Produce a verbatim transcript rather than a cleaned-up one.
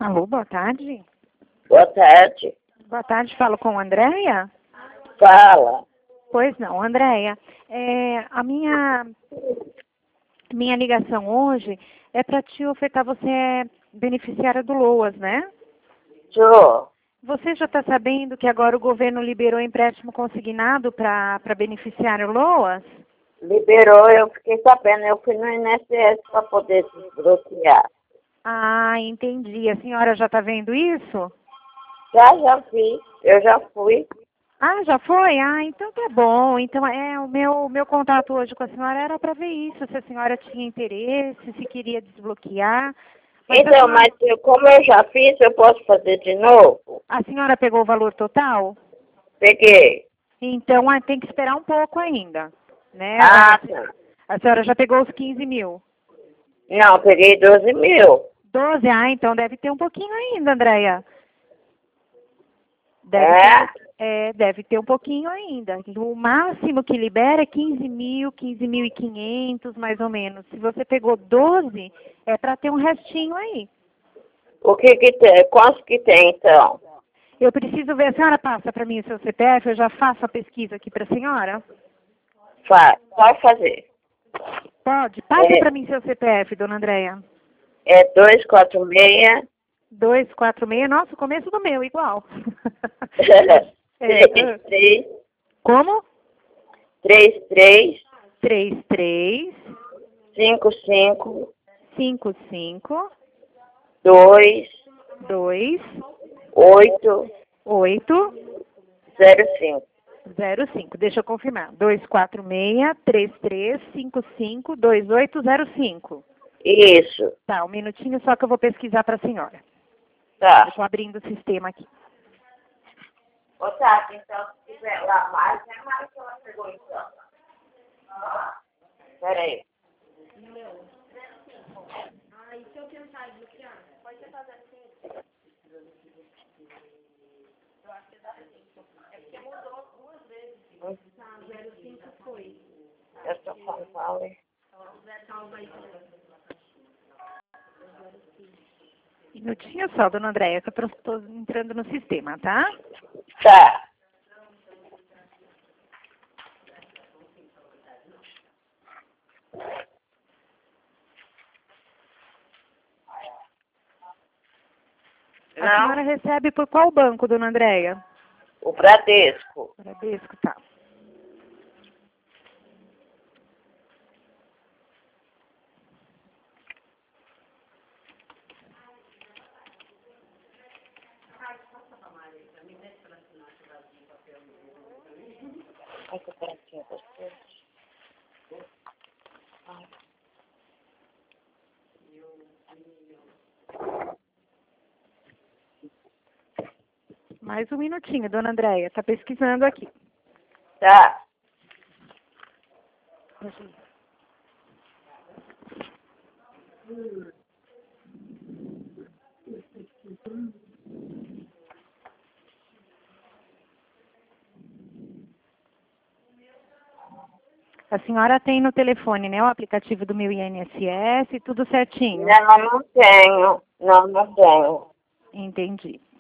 Alô, boa tarde. Boa tarde. Boa tarde, falo com a Andréia? Fala. Pois não, Andréia. É, a minha, minha ligação hoje é para te ofertar, você é beneficiária do LOAS, né? Sou. Você já está sabendo que agora o governo liberou empréstimo consignado para beneficiário LOAS? Liberou, eu fiquei sabendo. Eu fui no I N S S para poder se desbloquear. Ah, entendi. A senhora já está vendo isso? Já, já vi. Eu já fui. Ah, já foi? Ah, então tá bom. Então, é, o meu, meu contato hoje com a senhora era para ver isso, se a senhora tinha interesse, se queria desbloquear. Mas Então, a senhora, mas eu, como eu já fiz, eu posso fazer de novo? a senhora pegou o valor total? Peguei. Então, ah, tem que esperar um pouco ainda, né? Ah, A, tá. a senhora já pegou os quinze mil. Não, peguei doze mil. doze? Ah, então deve ter um pouquinho ainda, Andréia. Deve É? ter, é, deve ter um pouquinho ainda. O máximo que libera é quinze mil, quinze mil e quinhentos, mais ou menos. Se você pegou doze, é para ter um restinho aí. O que que tem? Quanto que tem, então? Eu preciso ver, a senhora passa para mim o seu C P F, eu já faço a pesquisa aqui para a senhora? Faz. Pode fazer. Pode? Passe É, para mim seu C P F, dona Andréia. é dois quatro seis... dois quatro seis, nossa, o começo do meu, igual. É, três ah, três como? três três três três cinco cinco cinco cinco dois dois oito oito zero cinco. zero cinco. Deixa eu confirmar. dois quatro seis, três três cinco cinco, dois oito zero cinco. Isso. Tá, um minutinho só que eu vou pesquisar para a senhora. Tá. Eu estou abrindo o sistema aqui. Ô, Tati, então, se tiver lá mais, é mais que ela pegou então. Peraí. Ah, e se eu tentar desbloquear? Pode ser fazer assim. Eu acho que dá assim. É porque mudou duas vezes. Tá, zero cinco foi. Eu tô falando. Salva aí. Minutinho só, dona Andréia, que eu estou entrando no sistema, tá? Tá. A Não, senhora recebe por qual banco, dona Andréia? o Bradesco. Bradesco, tá. Ai, que pratinha gostoso. Ai. Mais um minutinho, dona Andréia, tá pesquisando aqui. Tá. A senhora tem no telefone, né, o aplicativo do meu I N S S, tudo certinho? Não, não tenho. Não, não tenho. Entendi.